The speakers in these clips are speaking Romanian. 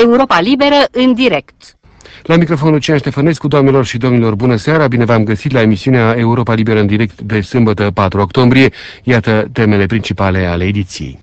Europa Liberă în direct. La microfonul Lucian Ștefănescu, doamnelor și domnilor, bună seara, bine v-am găsit la emisiunea Europa Liberă în direct de sâmbătă 4 octombrie. Iată temele principale ale ediției.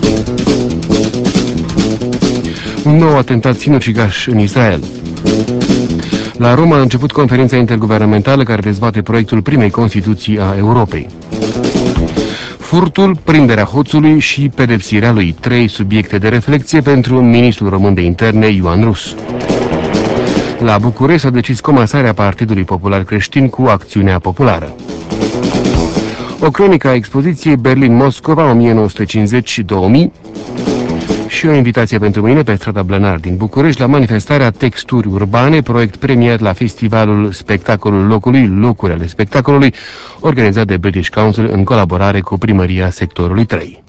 Un nou atentat sinucigaș în Israel. La Roma a început conferința interguvernamentală care dezbate proiectul primei Constituții a Europei. Furtul, prinderea hoțului și pedepsirea lui. 3 subiecte de reflexie pentru ministrul român de interne, Ioan Rus. La București s-a decis comasarea Partidului Popular Creștin cu acțiunea populară. O cronică a expoziției Berlin-Moscova 1950-2000 și o invitație pentru mâine pe strada Blănar din București la manifestarea Texturi Urbane, proiect premiat la festivalul Spectacolul Locului, Locuri ale Spectacolului, organizat de British Council în colaborare cu primăria sectorului 3.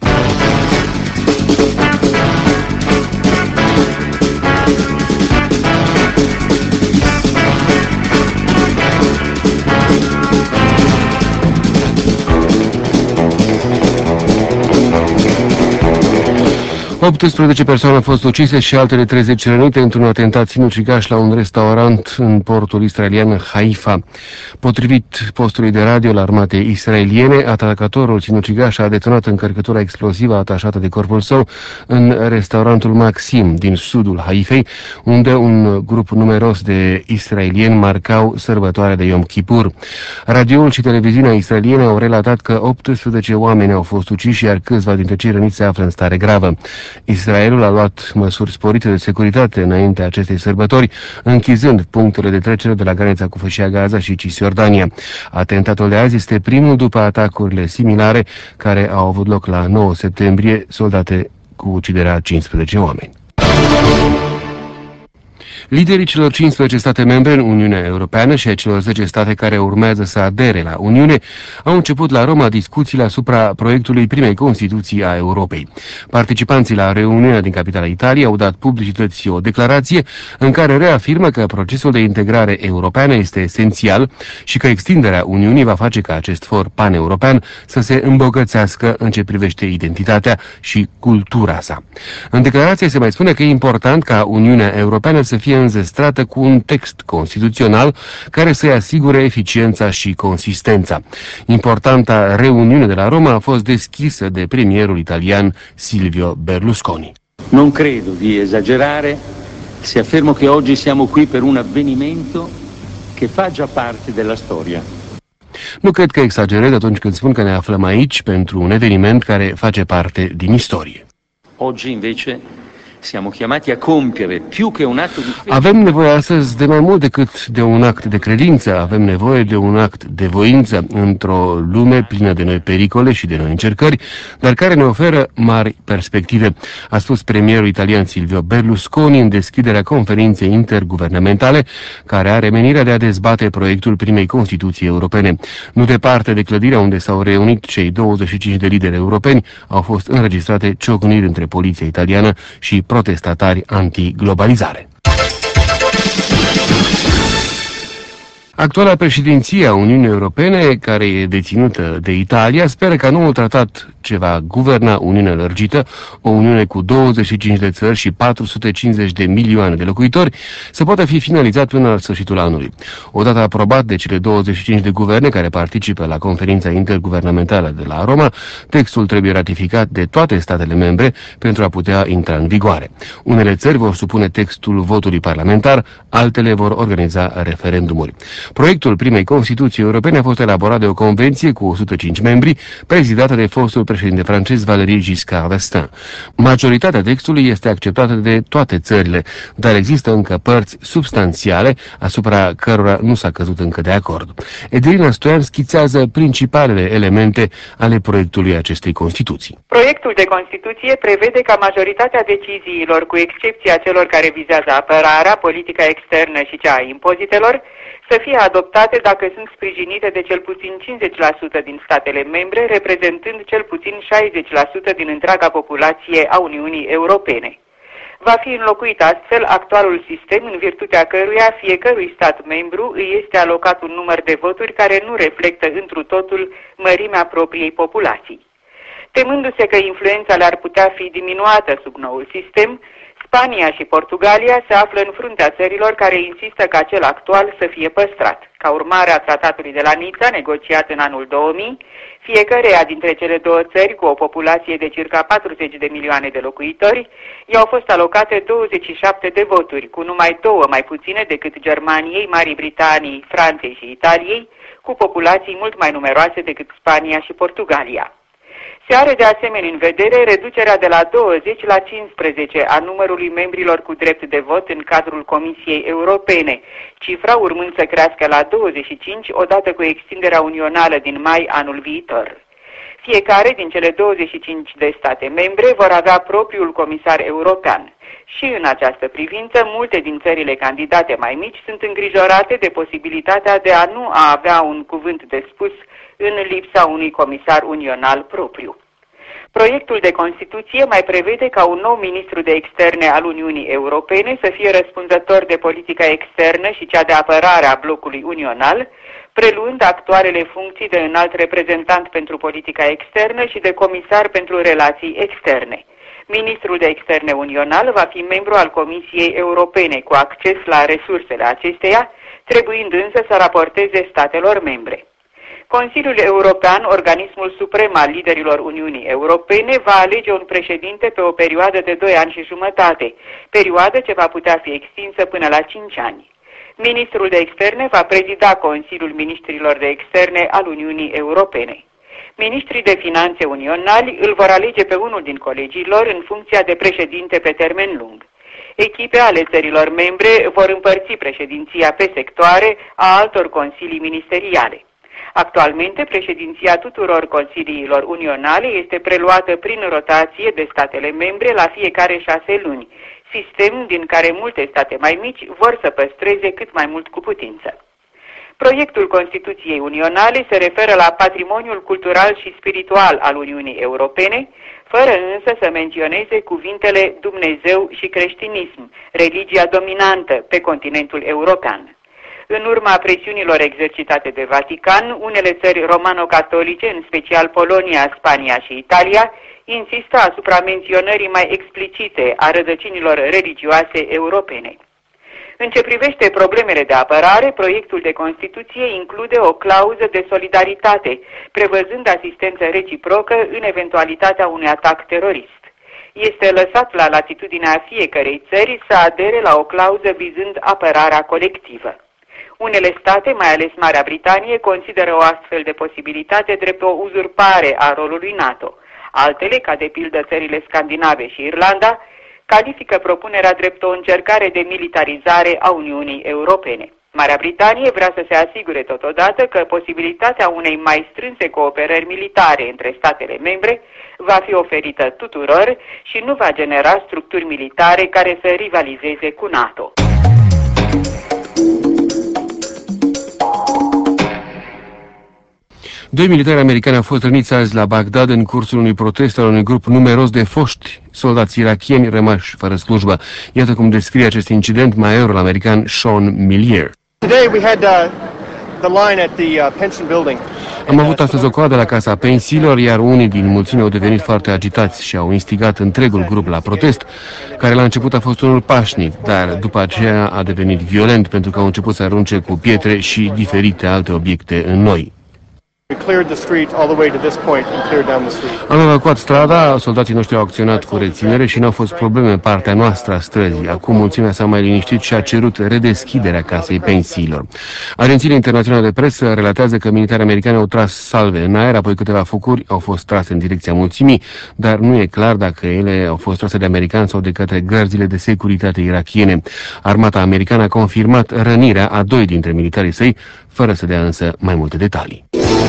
– 18 persoane au fost ucise și altele 30 rănite într-un atentat sinucigaș la un restaurant în portul israelian Haifa. Potrivit postului de radio al armatei israeliene, atacatorul sinucigaș a detonat încărcătura explozivă atașată de corpul său în restaurantul Maxim din sudul Haifei, unde un grup numeros de israelieni marcau sărbătoarea de Yom Kippur. Radioul și televiziunea israeliene au relatat că 18 oameni au fost uciși, iar câțiva dintre cei răniți se află în stare gravă. Israelul a luat măsuri sporite de securitate înaintea acestei sărbători, închizând punctele de trecere de la granița cu Fâșia Gaza și Cisjordania. Atentatul de azi este primul după atacurile similare care au avut loc la 9 septembrie, soldate cu uciderea 15 oameni. Liderii celor 15 state membre în Uniunea Europeană și a celor 10 state care urmează să adere la Uniune au început la Roma discuțiile asupra proiectului primei Constituții a Europei. Participanții la reuniunea din capitala Italiei au dat publicității o declarație în care reafirmă că procesul de integrare europeană este esențial și că extinderea Uniunii va face ca acest for pan-european să se îmbogățească în ce privește identitatea și cultura sa. În declarație se mai spune că e important ca Uniunea Europeană să fie înzestrată cu un text constituțional care să-i asigure eficiența și consistența. Importanta reuniune de la Roma a fost deschisă de premierul italian Silvio Berlusconi. Non credo di esagerare se affermo che oggi siamo qui per un avvenimento che fa già parte della storia. Nu cred că exagerez atunci când spun că ne aflăm aici pentru un eveniment care face parte din istorie. Oggi invece siamo chiamati a compiere più che un atto di fede. Avem nevoie astăzi de mai mult decât de un act de credință, avem nevoie de un act de voință într-o lume plină de noi pericole și de noi încercări, dar care ne oferă mari perspective, a spus premierul italian Silvio Berlusconi în deschiderea conferinței interguvernamentale care are menirea de a dezbate proiectul primei Constituții europene. Nu departe de clădirea unde s-au reunit cei 25 de lideri europeni, au fost înregistrate ciocniri între poliția italiană și protestatari anti-globalizare. Actuala președinție a Uniunii Europene, care e deținută de Italia, speră ca noul tratat ce va guverna Uniunea lărgită, o Uniune cu 25 de țări și 450 de milioane de locuitori, să poată fi finalizat până la sfârșitul anului. Odată aprobat de cele 25 de guverne care participă la conferința interguvernamentală de la Roma, textul trebuie ratificat de toate statele membre pentru a putea intra în vigoare. Unele țări vor supune textul votului parlamentar, altele vor organiza referendumuri. Proiectul primei Constituții Europene a fost elaborat de o convenție cu 105 membri, prezidată de fostul președinte francez Valéry Giscard d'Estaing. Majoritatea textului este acceptată de toate țările, dar există încă părți substanțiale asupra cărora nu s-a căzut încă de acord. Edelina Stoian schițează principalele elemente ale proiectului acestei Constituții. Proiectul de Constituție prevede ca majoritatea deciziilor, cu excepția celor care vizează apărarea, politica externă și cea a impozitelor, să fie adoptate dacă sunt sprijinite de cel puțin 50% din statele membre, reprezentând cel puțin 60% din întreaga populație a Uniunii Europene. Va fi înlocuit astfel actualul sistem în virtutea căruia fiecărui stat membru îi este alocat un număr de voturi care nu reflectă întru totul mărimea propriei populații. Temându-se că influența le-ar putea fi diminuată sub noul sistem, Spania și Portugalia se află în fruntea țărilor care insistă ca cel actual să fie păstrat. Ca urmare a tratatului de la Nizza, negociat în anul 2000, fiecăreia dintre cele două țări, cu o populație de circa 40 de milioane de locuitori, i-au fost alocate 27 de voturi, cu numai 2 mai puține decât Germaniei, Marii Britanii, Franței și Italiei, cu populații mult mai numeroase decât Spania și Portugalia. Se are de asemenea în vedere reducerea de la 20 la 15 a numărului membrilor cu drept de vot în cadrul Comisiei Europene, cifra urmând să crească la 25 odată cu extinderea unională din mai anul viitor. Fiecare din cele 25 de state membre vor avea propriul comisar european. Și în această privință, multe din țările candidate mai mici sunt îngrijorate de posibilitatea de a nu avea un cuvânt de spus în lipsa unui comisar unional propriu. Proiectul de Constituție mai prevede ca un nou ministru de externe al Uniunii Europene să fie răspunzător de politica externă și cea de apărare a blocului unional, preluând actualele funcții de înalt reprezentant pentru politica externă și de comisar pentru relații externe. Ministrul de externe unional va fi membru al Comisiei Europene cu acces la resursele acesteia, trebuind însă să raporteze statelor membre. Consiliul European, organismul suprem al liderilor Uniunii Europene, va alege un președinte pe o perioadă de 2 ani și jumătate, perioadă ce va putea fi extinsă până la 5 ani. Ministrul de externe va prezida Consiliul Ministrilor de Externe al Uniunii Europene. Ministrii de finanțe unionali îl vor alege pe unul din colegii lor în funcția de președinte pe termen lung. Echipe ale țărilor membre vor împărți președinția pe sectoare a altor consilii ministeriale. Actualmente, președinția tuturor consiliilor unionale este preluată prin rotație de statele membre la fiecare 6 luni, sistem din care multe state mai mici vor să păstreze cât mai mult cu putință. Proiectul Constituției Unionale se referă la patrimoniul cultural și spiritual al Uniunii Europene, fără însă să menționeze cuvintele Dumnezeu și creștinism, religia dominantă pe continentul european. În urma presiunilor exercitate de Vatican, unele țări romano-catolice, în special Polonia, Spania și Italia, insistă asupra menționării mai explicite a rădăcinilor religioase europene. În ce privește problemele de apărare, proiectul de Constituție include o clauză de solidaritate, prevăzând asistență reciprocă în eventualitatea unui atac terorist. Este lăsat la latitudinea fiecărei țări să adere la o clauză vizând apărarea colectivă. Unele state, mai ales Marea Britanie, consideră o astfel de posibilitate drept o uzurpare a rolului NATO. Altele, ca de pildă țările scandinave și Irlanda, califică propunerea drept o încercare de militarizare a Uniunii Europene. Marea Britanie vrea să se asigure totodată că posibilitatea unei mai strânse cooperări militare între statele membre va fi oferită tuturor și nu va genera structuri militare care să rivalizeze cu NATO. Doi militari americani au fost răniți azi la Bagdad în cursul unui protest al unui grup numeros de foști soldați irakieni rămași fără slujbă. Iată cum descrie acest incident majorul american Sean Millier. Am avut astăzi o coadă la casa pensiilor, iar unii din mulțime au devenit foarte agitați și au instigat întregul grup la protest, care la început a fost unul pașnic, dar după aceea a devenit violent pentru că au început să arunce cu pietre și diferite alte obiecte în noi. Am evacuat strada, soldații noștri au acționat cu reținere și nu au fost probleme în partea noastră a străzii. Acum mulțimea s-a mai liniștit și a cerut redeschiderea casei pensiilor. Agențiile internaționale de presă relatează că militarii americani au tras salve în aer, apoi câteva focuri au fost trase în direcția mulțimii, dar nu e clar dacă ele au fost trase de americani sau de către gărzile de securitate irakiene. Armata americană a confirmat rănirea a 2 dintre militarii săi, fără să dea însă mai multe detalii.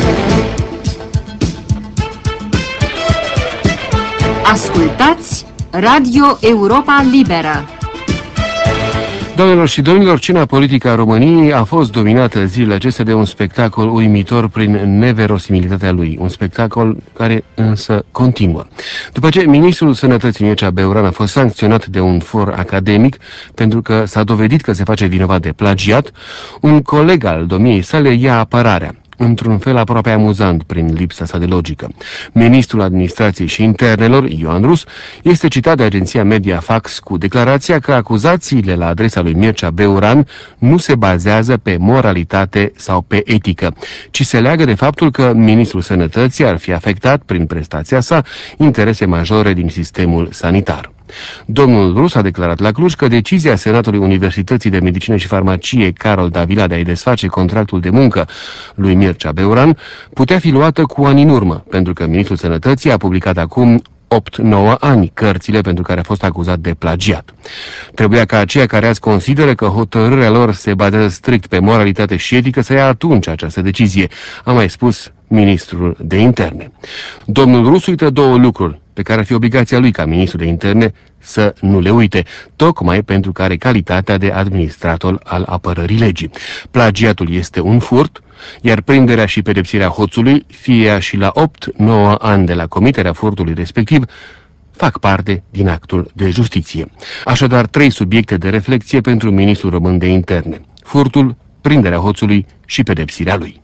Ascultați Radio Europa Liberă. Doamnelor și domnilor, scena politică a României a fost dominată zilele acestea de un spectacol uimitor prin neverosimilitatea lui, un spectacol care însă continuă. După ce ministrul Sănătății Mircea Beuran a fost sancționat de un for academic pentru că s-a dovedit că se face vinovat de plagiat, un coleg al domniei sale ia apărarea. într-un fel aproape amuzant prin lipsa sa de logică. Ministrul Administrației și Internelor, Ioan Rus, este citat de agenția Mediafax cu declarația că acuzațiile la adresa lui Mircea Beuran nu se bazează pe moralitate sau pe etică, ci se leagă de faptul că ministrul Sănătății ar fi afectat prin prestația sa interese majore din sistemul sanitar. Domnul Rus a declarat la Cluj că decizia Senatului Universității de Medicină și Farmacie Carol Davila de a-i desface contractul de muncă lui Mircea Beuran putea fi luată cu ani în urmă, pentru că ministrul Sănătății a publicat acum 8-9 ani cărțile pentru care a fost acuzat de plagiat. Trebuia ca aceia care azi consideră că hotărârea lor se bazează strict pe moralitate și etică să ia atunci această decizie, a mai spus ministrul de interne. Domnul Rus uită două lucruri pe care ar fi obligația lui ca ministru de interne să nu le uite, tocmai pentru că are calitatea de administrator al apărării legii. Plagiatul este un furt, iar prinderea și pedepsirea hoțului, fie ea și la 8-9 ani de la comiterea furtului respectiv, fac parte din actul de justiție. Așadar, 3 subiecte de reflexie pentru ministrul român de interne: furtul, prinderea hoțului și pedepsirea lui.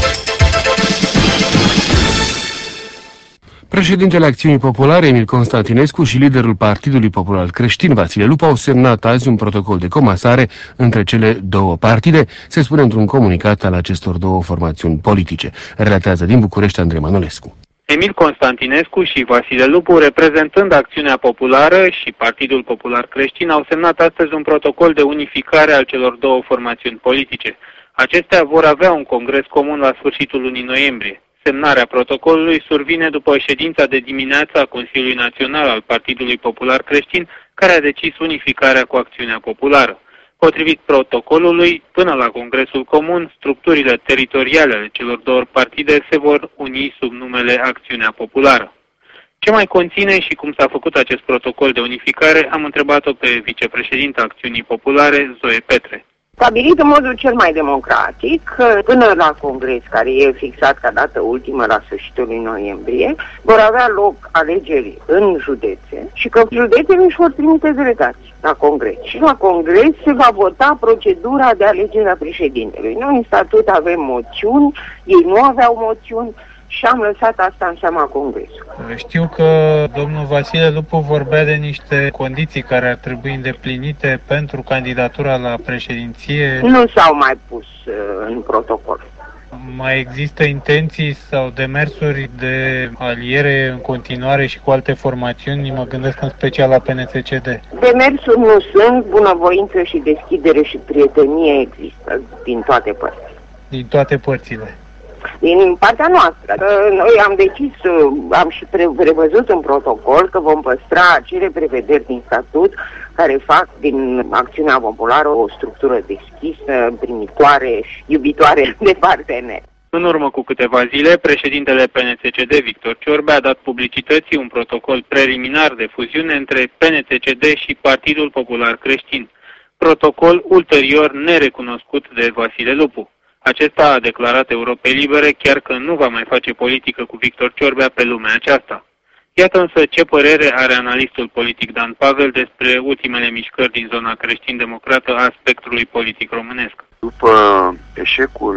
Președintele Acțiunii Populare, Emil Constantinescu, și liderul Partidului Popular Creștin, Vasile Lupu, au semnat azi un protocol de comasare între cele două partide, se spune într-un comunicat al acestor două formațiuni politice. Relatează din București Andrei Manolescu. Emil Constantinescu și Vasile Lupu, reprezentând Acțiunea Populară și Partidul Popular Creștin, au semnat astăzi un protocol de unificare al celor două formațiuni politice. Acestea vor avea un congres comun la sfârșitul lunii noiembrie. Semnarea protocolului survine după ședința de dimineață a Consiliului Național al Partidului Popular Creștin, care a decis unificarea cu Acțiunea Populară. Potrivit protocolului, până la Congresul Comun, structurile teritoriale ale celor două partide se vor uni sub numele Acțiunea Populară. Ce mai conține și cum s-a făcut acest protocol de unificare, am întrebat-o pe vicepreședinta Acțiunii Populare, Zoe Petre. Stabilit în modul cel mai democratic, până la congres, care e fixat ca dată ultimă la sfârșitul lui noiembrie, vor avea loc alegeri în județe și că județele își vor trimite delegați la congres. Și la congres se va vota procedura de alegere a președintelui. Noi în statut avem moțiuni, ei nu aveau moțiuni, și am lăsat asta în seama Congresului. Știu că domnul Vasile Lupu vorbea de niște condiții care ar trebui îndeplinite pentru candidatura la președinție. Nu s-au mai pus în protocol. Mai există intenții sau demersuri de aliere în continuare și cu alte formațiuni? Mă gândesc în special la PNCCD. Demersuri nu sunt, bunăvoință și deschidere și prietenie există din toate părțile. Din toate părțile? Din partea noastră. Noi am decis, am și prevăzut în protocol că vom păstra acele prevederi din statut care fac din Acțiunea Populară o structură deschisă, primitoare și iubitoare de parteneri. În urmă cu câteva zile, președintele PNCCD, Victor Ciorbea, a dat publicității un protocol preliminar de fuziune între PNCCD și Partidul Popular Creștin. Protocol ulterior nerecunoscut de Vasile Lupu. Acesta a declarat Europei Libere chiar că nu va mai face politică cu Victor Ciorbea pe lumea aceasta. Iată însă ce părere are analistul politic Dan Pavel despre ultimele mișcări din zona creștin-democrată a spectrului politic românesc. După eșecul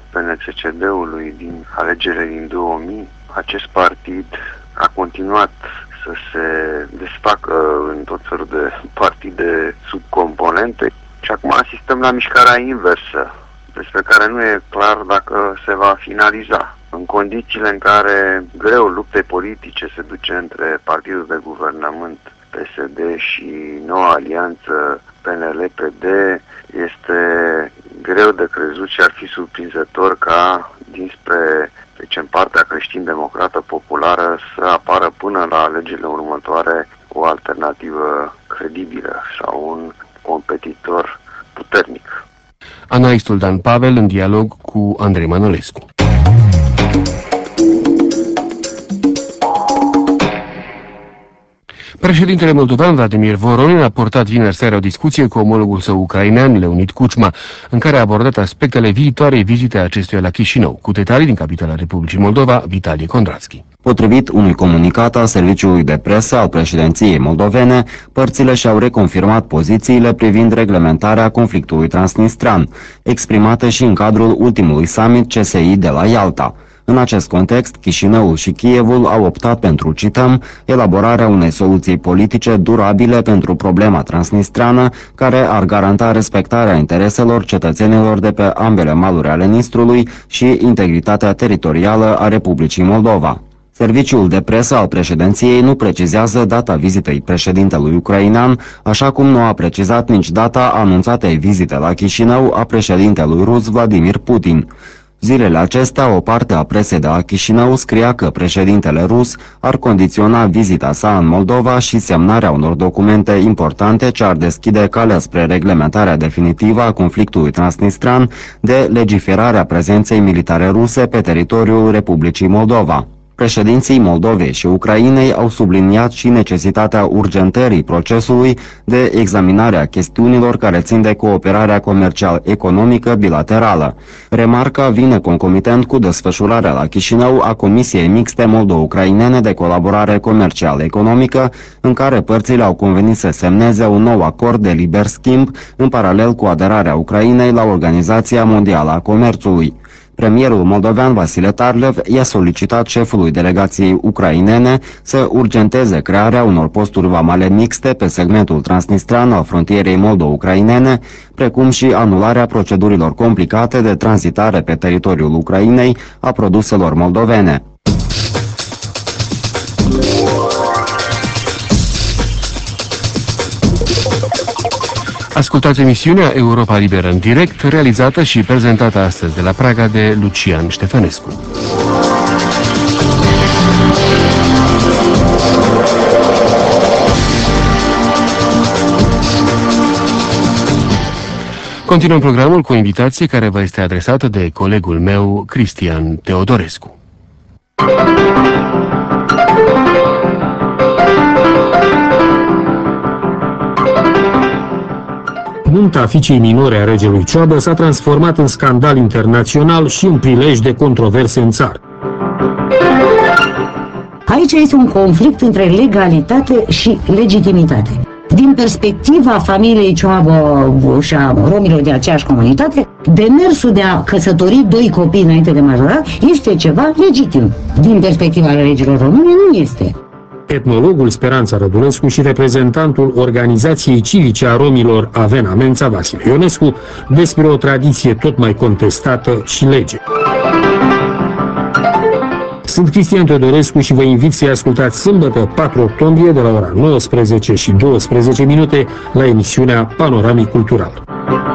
PNCCD-ului din alegerile din 2000, acest partid a continuat să se desfacă în tot felul de partide subcomponente și acum asistăm la mișcarea inversă, despre care nu e clar dacă se va finaliza. În condițiile în care greul luptei politice se duce între Partidul de Guvernământ PSD și noua alianță PNL-PD, este greu de crezut și ar fi surprinzător ca dinspre în partea creștin-democrată populară să apară până la alegerile următoare o alternativă credibilă sau un competitor puternic. Analistul Dan Pavel în dialog cu Andrei Manolescu. Președintele moldovean Vladimir Voronin a portat vineri seara o discuție cu omologul său ucrainean Leonid Kuchma, în care a abordat aspectele viitoarei vizite a acestuia la Chișinău. Cu detalii din capitala Republicii Moldova, Vitalie Condratski. Potrivit unui comunicat al Serviciului de Presă al președinției moldovene, părțile și-au reconfirmat pozițiile privind reglementarea conflictului transnistran, exprimate și în cadrul ultimului summit CSI de la Ialta. În acest context, Chișinăul și Kievul au optat pentru, cităm, elaborarea unei soluții politice durabile pentru problema transnistrană, care ar garanta respectarea intereselor cetățenilor de pe ambele maluri ale Nistrului și integritatea teritorială a Republicii Moldova. Serviciul de presă al președinției nu precizează data vizitei președintelui ucrainean, așa cum nu a precizat nici data anunțatei vizite la Chișinău a președintelui rus Vladimir Putin. Zilele acestea, o parte a presei de la Chișinău scria că președintele rus ar condiționa vizita sa în Moldova și semnarea unor documente importante ce ar deschide calea spre reglementarea definitivă a conflictului transnistran de legiferarea prezenței militare ruse pe teritoriul Republicii Moldova. Președinții Moldovei și Ucrainei au subliniat și necesitatea urgentării procesului de examinare a chestiunilor care țin de cooperarea comercial-economică bilaterală. Remarca vine concomitent cu desfășurarea la Chișinău a Comisiei Mixte Moldo-Ucrainene de Colaborare Comercial-Economică, în care părțile au convenit să semneze un nou acord de liber schimb în paralel cu aderarea Ucrainei la Organizația Mondială a Comerțului. Premierul moldovean Vasile Tarlev i-a solicitat șefului delegației ucrainene să urgenteze crearea unor posturi vamale mixte pe segmentul transnistran al frontierei moldo-ucrainene, precum și anularea procedurilor complicate de tranzitare pe teritoriul Ucrainei a produselor moldovene. Ascultați emisiunea Europa Liberă în direct, realizată și prezentată astăzi de la Praga de Lucian Ștefănescu. Continuăm programul cu o invitație care vă este adresată de colegul meu, Cristian Teodorescu. Nunta fiicei minore a regelui Cioabă s-a transformat în scandal internațional și în prilej de controverse în țară. Aici este un conflict între legalitate și legitimitate. Din perspectiva familiei Cioabă și a romilor de aceeași comunitate, demersul de a căsători doi copii înainte de majorat este ceva legitim. Din perspectiva legilor române nu este. Etnologul Speranța Rădulescu și reprezentantul Organizației Civice a Romilor Avena Mența, Vasile Ionescu, despre o tradiție tot mai contestată și lege. Sunt Cristian Teodorescu și vă invit să-i ascultați sâmbătă 4 octombrie de la ora 19 și 12 minute la emisiunea Panoramic Cultural.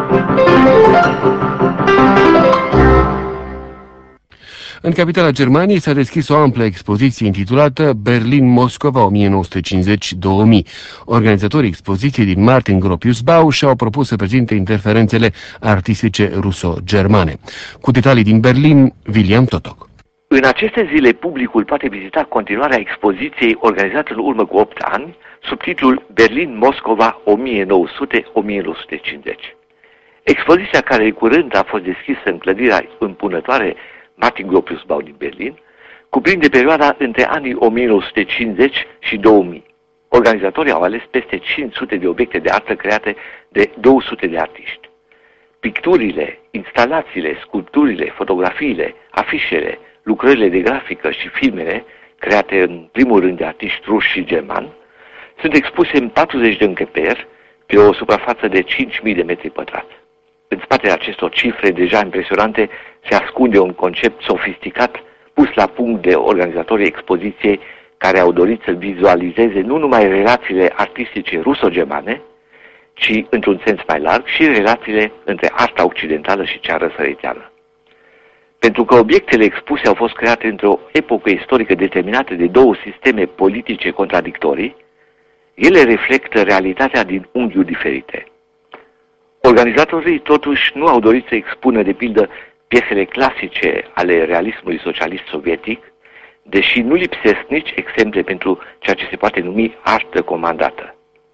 În capitala Germaniei s-a deschis o amplă expoziție intitulată Berlin-Moscova 1950-2000. Organizatorii expoziției din Martin Gropius-Bau și-au propus să prezinte interferențele artistice ruso-germane. Cu detalii din Berlin, William Totok. În aceste zile, publicul poate vizita continuarea expoziției organizată în urmă cu 8 ani, sub titlul Berlin-Moscova 1900-1950. Expoziția, care de curând a fost deschisă în clădirea împunătoare Martin Gropius-Bau din Berlin, cuprinde perioada între anii 1950 și 2000. Organizatorii au ales peste 500 de obiecte de artă create de 200 de artiști. Picturile, instalațiile, sculpturile, fotografiile, afișele, lucrările de grafică și filmele, create în primul rând de artiști ruși și germani, sunt expuse în 40 de încăperi pe o suprafață de 5.000 de metri pătrați. În spatele acestor cifre deja impresionante se ascunde un concept sofisticat pus la punct de organizatorii expoziției, care au dorit să vizualizeze nu numai relațiile artistice ruso-germane, ci, într-un sens mai larg, și relațiile între arta occidentală și cea răsăriteană. Pentru că obiectele expuse au fost create într-o epocă istorică determinată de două sisteme politice contradictorii, ele reflectă realitatea din unghiuri diferite. Organizatorii totuși nu au dorit să expună, de pildă, piesele clasice ale realismului socialist sovietic, deși nu lipsesc nici exemple pentru ceea ce se poate numi artă comandată.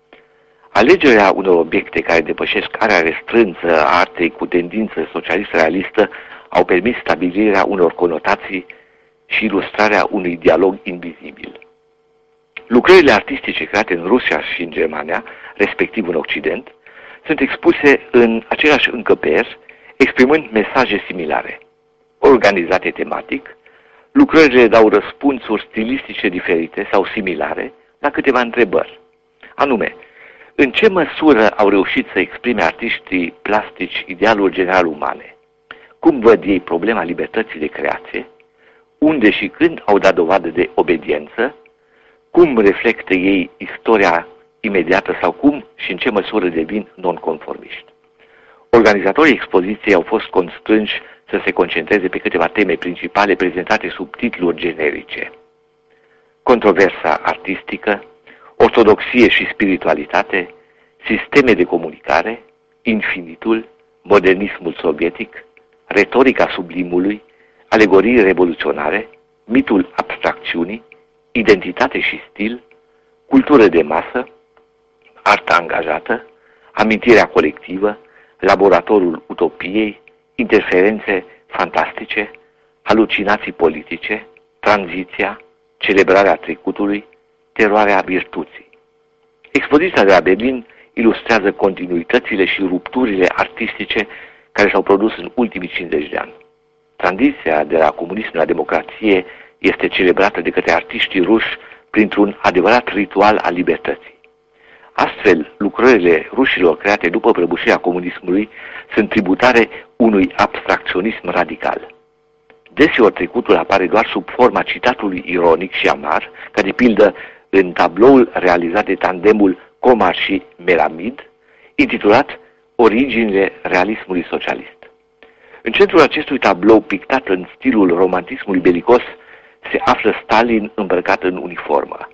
Alegerea unor obiecte care depășesc area restrânsă a artei cu tendință socialist-realistă au permis stabilirea unor conotații și ilustrarea unui dialog invizibil. Lucrările artistice create în Rusia și în Germania, respectiv în Occident, sunt expuse în același încăperi, exprimând mesaje similare. Organizate tematic, lucrările dau răspunsuri stilistice diferite sau similare la câteva întrebări. Anume, în ce măsură au reușit să exprime artiștii plastici idealul general umane? Cum văd ei problema libertății de creație? Unde și când au dat dovadă de obediență? Cum reflectă ei istoria imediată sau cum și în ce măsură devin nonconformiști? Organizatorii expoziției au fost constrânși să se concentreze pe câteva teme principale prezentate sub titluri generice. Controversa artistică, ortodoxie și spiritualitate, sisteme de comunicare, infinitul, modernismul sovietic, retorica sublimului, alegorii revoluționare, mitul abstracțiunii, identitate și stil, cultură de masă, arta angajată, amintirea colectivă, laboratorul utopiei, interferențe fantastice, halucinații politice, tranziția, celebrarea trecutului, teroarea virtuții. Expoziția de la Berlin ilustrează continuitățile și rupturile artistice care s-au produs în ultimii 50 de ani. Tranziția de la comunism la democrație este celebrată de către artiștii ruși printr-un adevărat ritual al libertății. Astfel, lucrările rușilor create după prăbușirea comunismului sunt tributare unui abstracționism radical. Deseori trecutul apare doar sub forma citatului ironic și amar, ca de pildă în tabloul realizat de tandemul Comar și Melamid, intitulat Originile realismului socialist. În centrul acestui tablou pictat în stilul romantismului belicos se află Stalin îmbrăcat în uniformă.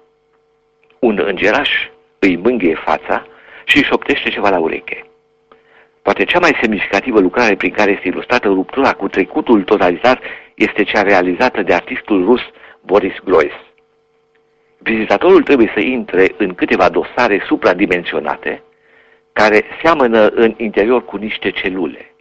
Un îngeraș îi mângâie fața și îi șoptește ceva la ureche. Poate cea mai semnificativă lucrare prin care este ilustrată ruptura cu trecutul totalitar este cea realizată de artistul rus Boris Groys. Vizitatorul trebuie să intre în câteva dosare supradimensionate care seamănă în interior cu niște celule.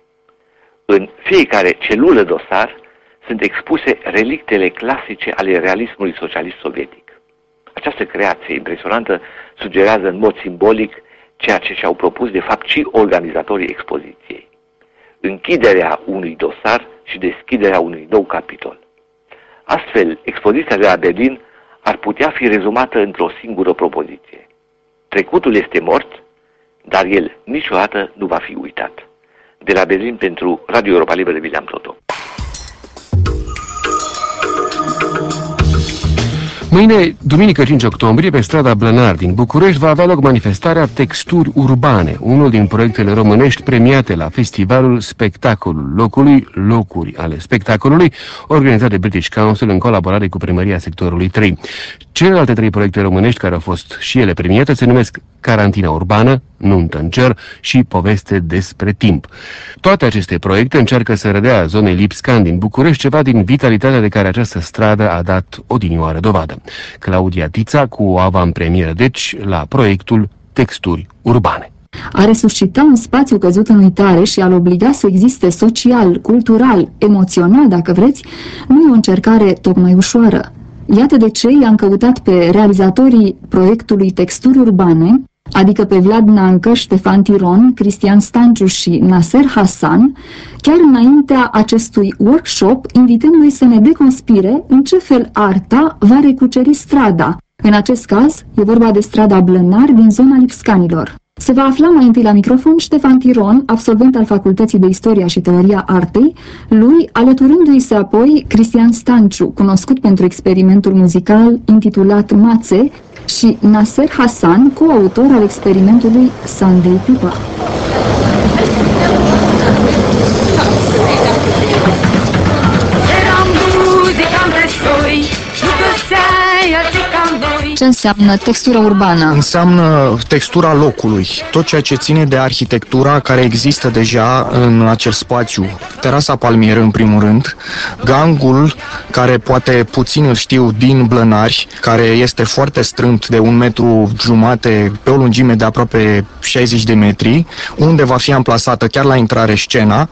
În fiecare celulă dosar sunt expuse relictele clasice ale realismului socialist sovietic. Această creație impresionantă sugerează în mod simbolic ceea ce și-au propus de fapt și organizatorii expoziției: închiderea unui dosar și deschiderea unui nou capitol. Astfel, expoziția de la Berlin ar putea fi rezumată într-o singură propoziție: trecutul este mort, dar el niciodată nu va fi uitat. De la Berlin pentru Radio Europa Liberă, William Toto. Mâine, duminică 5 octombrie, pe strada Blănar din București va avea loc manifestarea Texturi Urbane, unul din proiectele românești premiate la Festivalul Spectacolul Locului, Locuri ale Spectacolului, organizat de British Council în colaborare cu Primăria Sectorului 3. Celelalte 3 proiecte românești care au fost și ele premiate se numesc Carantina Urbană, Nuntă în Cer și Poveste despre timp. Toate aceste proiecte încearcă să redea zonei Lipscan din București ceva din vitalitatea de care această stradă a dat odinioară dovadă. Claudia Tița cu o avantpremieră, deci, la proiectul Texturi Urbane. A resuscita un spațiu căzut în uitare și a-l obliga să existe social, cultural, emoțional, dacă vreți, nu e o încercare tocmai ușoară. Iată de ce i-am căutat pe realizatorii proiectului Texturi Urbane, adică pe Vlad Nancă, Ștefan Tiron, Cristian Stanciu și Nasser Hassan, chiar înaintea acestui workshop, invitându-i să ne deconspire în ce fel arta va recuceri strada. În acest caz, e vorba de strada Blănar din zona Lipscanilor. Se va afla mai întâi la microfon Ștefan Tiron, absolvent al Facultății de Istoria și Teoria Artei, lui alăturându-i se apoi Cristian Stanciu, cunoscut pentru experimentul muzical intitulat Mațe, și Nasser Hassan, coautor al experimentului Sunday Pupa. Eram muzicanți doi, nu găseai alții ca noi. Ce înseamnă textura urbană? Înseamnă textura locului, tot ceea ce ține de arhitectura care există deja în acel spațiu. Terasa palmieră, în primul rând, gangul, care poate puțin îl știu din Blănari, care este foarte strâmt de 1,5 metru pe o lungime de aproape 60 de metri, unde va fi amplasată chiar la intrare scena,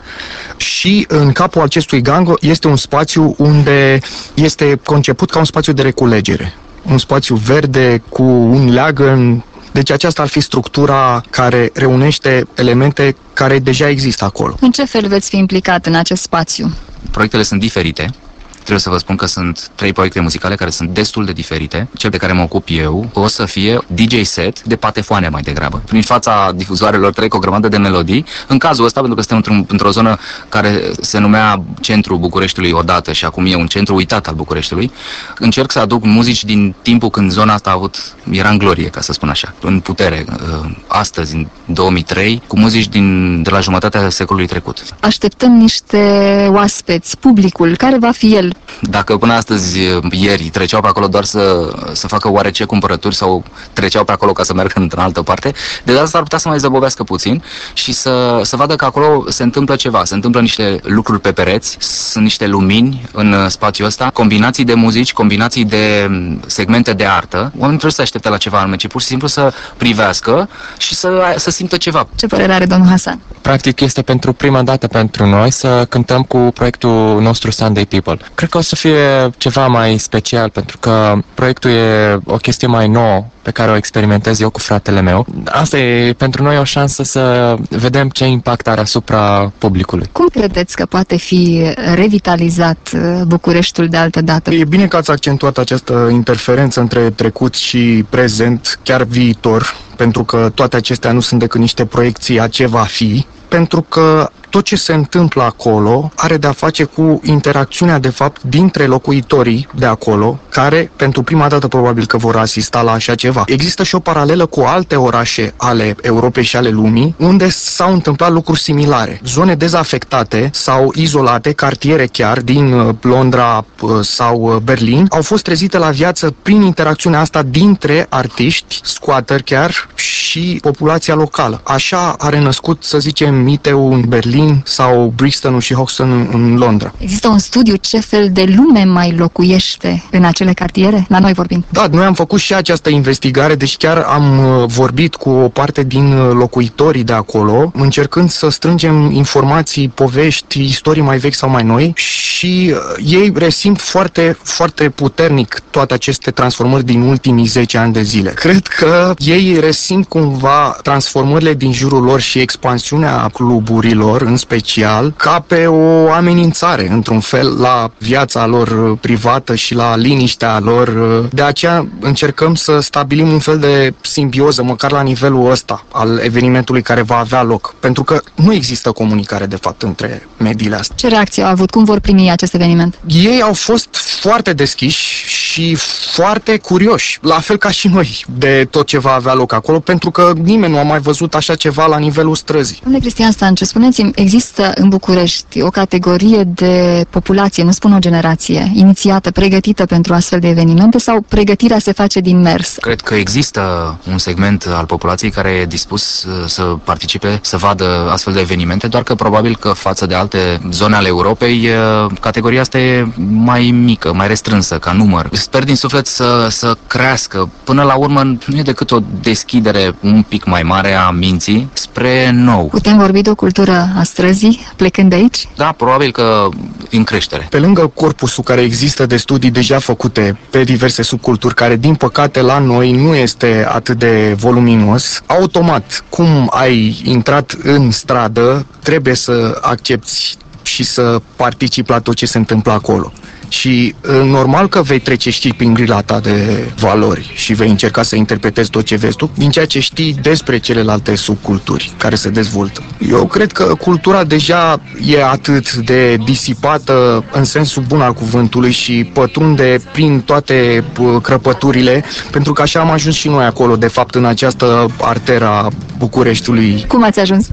și în capul acestui gang este un spațiu unde este conceput ca un spațiu de reculegere. Un spațiu verde cu un leagăn. Deci aceasta ar fi structura care reunește elemente care deja există acolo. În ce fel veți fi implicat în acest spațiu? Proiectele sunt diferite. Trebuie să vă spun că sunt 3 proiecte muzicale care sunt destul de diferite. Cel de care mă ocup eu o să fie DJ set de patefoane mai degrabă. Prin fața difuzoarelor trec o grămadă de melodii. În cazul ăsta, pentru că suntem într-o zonă care se numea Centrul Bucureștiului odată și acum e un centru uitat al Bucureștiului, încerc să aduc muzici din timpul când zona asta era în glorie, ca să spun așa, în putere, astăzi, în 2003, cu muzici de la jumătatea secolului trecut. Așteptăm niște oaspeți, publicul, care va fi el? Dacă până astăzi, ieri, treceau pe acolo doar să facă oarece cumpărături sau treceau pe acolo ca să meargă în altă parte, de data asta ar putea să mai zăbovească puțin și să vadă că acolo se întâmplă ceva, se întâmplă niște lucruri pe pereți, sunt niște lumini în spațiul ăsta, combinații de muzici, combinații de segmente de artă. Oamenii trebuie să aștepte la ceva anume, ci pur și simplu să privească și să simtă ceva. Ce părere are domnul Hasan? Practic este pentru prima dată pentru noi să cântăm cu proiectul nostru Sunday People. Cred că o să fie ceva mai special, pentru că proiectul e o chestie mai nouă pe care o experimentez eu cu fratele meu. Asta e pentru noi o șansă să vedem ce impact are asupra publicului. Cum credeți că poate fi revitalizat Bucureștiul de altă dată? E bine că ați accentuat această interferență între trecut și prezent, chiar viitor, pentru că toate acestea nu sunt decât niște proiecții a ce va fi, pentru că tot ce se întâmplă acolo are de-a face cu interacțiunea, de fapt, dintre locuitorii de acolo, care, pentru prima dată, probabil că vor asista la așa ceva. Există și o paralelă cu alte orașe ale Europei și ale lumii, unde s-au întâmplat lucruri similare. Zone dezafectate sau izolate, cartiere chiar, din Londra sau Berlin, au fost trezite la viață prin interacțiunea asta dintre artiști, squatter chiar, și populația locală. Așa a renăscut, să zicem, Miteu în Berlin sau Brixton și Hoxton în Londra. Există un studiu ce fel de lume mai locuiește în acele cartiere? La noi vorbim. Da, noi am făcut și această investigare, deci chiar am vorbit cu o parte din locuitorii de acolo, încercând să strângem informații, povești, istorii mai vechi sau mai noi, și ei resimt foarte, foarte puternic toate aceste transformări din ultimii 10 ani de zile. Cred că ei resimt cumva transformările din jurul lor și expansiunea cluburilor, în special, ca pe o amenințare, într-un fel, la viața lor privată și la liniștea lor. De aceea încercăm să stabilim un fel de simbioză, măcar la nivelul ăsta, al evenimentului care va avea loc. Pentru că nu există comunicare, de fapt, între mediile astea. Ce reacție au avut? Cum vor primi acest eveniment? Ei au fost foarte deschiși și foarte curioși, la fel ca și noi, de tot ce va avea loc acolo, pentru că nimeni nu a mai văzut așa ceva la nivelul străzii. Domnule Cristian Stance, spuneți-mi, există în București o categorie de populație, nu spun o generație, inițiată, pregătită pentru astfel de evenimente, sau pregătirea se face din mers? Cred că există un segment al populației care e dispus să participe, să vadă astfel de evenimente, doar că probabil că față de alte zone ale Europei, categoria asta e mai mică, mai restrânsă ca număr. Sper din suflet să crească. Până la urmă nu e decât o deschidere un pic mai mare a minții spre nou. Putem vorbi de o cultură a străzii, plecând de aici? Da, probabil că în creștere. Pe lângă corpusul care există de studii deja făcute pe diverse subculturi, care din păcate la noi nu este atât de voluminos, automat, cum ai intrat în stradă, trebuie să accepti și să participi la tot ce se întâmplă acolo. Și normal că vei trece, știi, prin grila ta de valori și vei încerca să interpretezi tot ce vezi tu din ceea ce știi despre celelalte subculturi care se dezvoltă. Eu cred că cultura deja e atât de disipată în sensul bun al cuvântului și pătrunde prin toate crăpăturile, pentru că așa am ajuns și noi acolo, de fapt, în această arteră a Bucureștiului. Cum ați ajuns?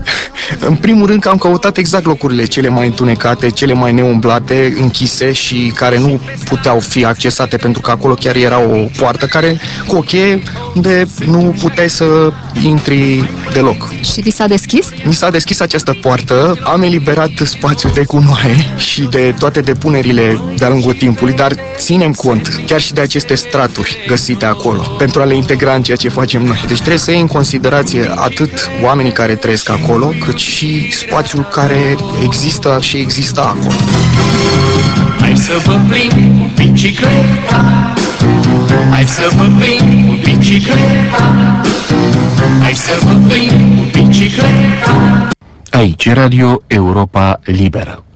În primul rând că am căutat exact locurile cele mai întunecate, cele mai neumblate, închise și care nu puteau fi accesate pentru că acolo chiar era o poartă care cu o cheie unde nu puteai să intri deloc. Și vi s-a deschis? Mi s-a deschis această poartă, am eliberat spațiul de gunoaie și de toate depunerile de-a lungul timpului, dar ținem cont chiar și de aceste straturi găsite acolo pentru a le integra în ceea ce facem noi. Deci trebuie să iei în considerație atât oamenii care trăiesc acolo, cât și spațiul care există și exista acolo. Hai să vă plimb cu bicicleta, hai să vă plimb cu bicicleta, hai să vă plimb cu bicicleta. Aici Radio Europa Liberă.